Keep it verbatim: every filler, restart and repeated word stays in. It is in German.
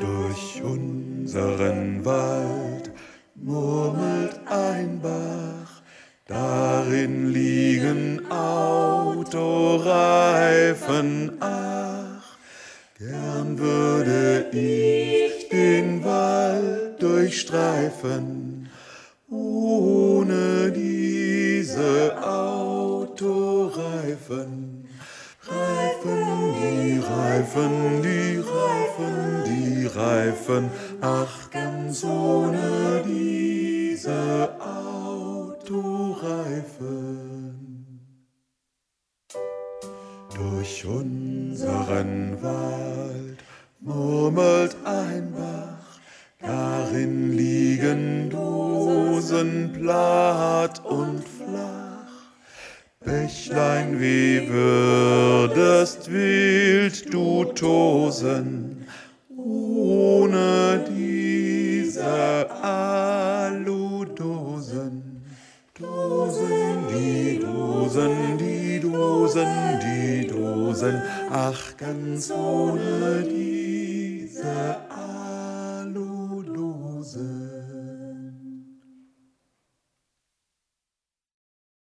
Durch unseren Wald murmelt ein Bach, darin liegen Autoreifen. Ach, gern würde ich den Wald durchstreifen, ohne diese Autoreifen. Reifen, die Reifen, die Reifen, die Reifen, ach, ganz ohne diese Autoreifen. Durch unseren Wald murmelt ein Bach, darin liegen Dosen platt und flach. Bächlein, wie würdest wild du tosen, ohne diese Aludosen. Dosen, die Dosen, die Dosen, die Dosen, ach, ganz ohne diese Aludosen.